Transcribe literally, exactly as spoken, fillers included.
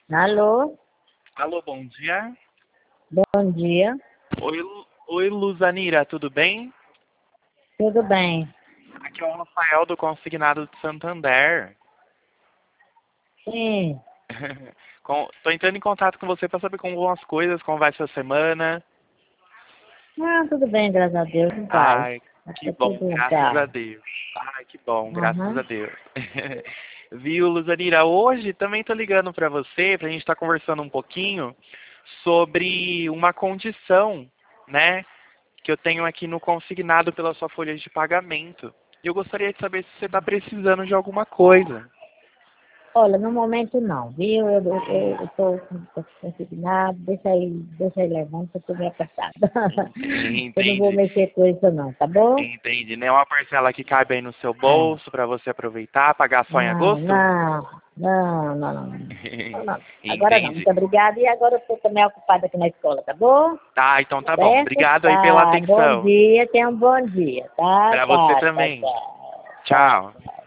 Alô? Alô, bom dia. Bom dia. Oi, Lu- Oi, Luzanira, tudo bem? Tudo bem? Aqui é o Rafael do Consignado de Santander. Sim. Com- Tô entrando em contato com você para saber como vão as coisas, como vai sua semana. Ah, tudo bem, graças a Deus, em paz. Ai, que Tá bom, tudo graças a legal. Deus. Ai, que bom, graças a Aham. Deus. Viu, Luzanira? Hoje também tô ligando para você, pra gente estar conversando um pouquinho sobre uma condição, né, que eu tenho aqui no consignado pela sua folha de pagamento. E eu gostaria de saber se você está precisando de alguma coisa. Olha, no momento não, viu? Eu, eu, eu, eu tô com consignado, deixa aí, deixa aí levando, que eu tô meio apertada. Eu não vou Entende? mexer com isso não, tá bom? Entende, né? Uma parcela que cabe aí no seu É. bolso para você aproveitar, pagar só em Não, agosto? não, não, não, não, não. Não, não. Agora não, Entende? muito obrigada. E agora eu tô também ocupada aqui na escola, tá bom? Tá, então tá bom. Certo? Obrigado aí pela Tá, bom atenção. dia, tenha um bom dia, tá? Para você Tá, tchau, também. tchau. Tchau, Tchau. tchau.